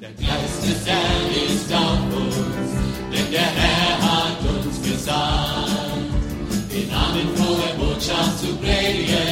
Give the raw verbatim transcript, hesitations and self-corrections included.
Der Geist des Herrn ist auf uns, denn der Herr hat uns gesandt, den Namen frohe Botschaft zu predigen.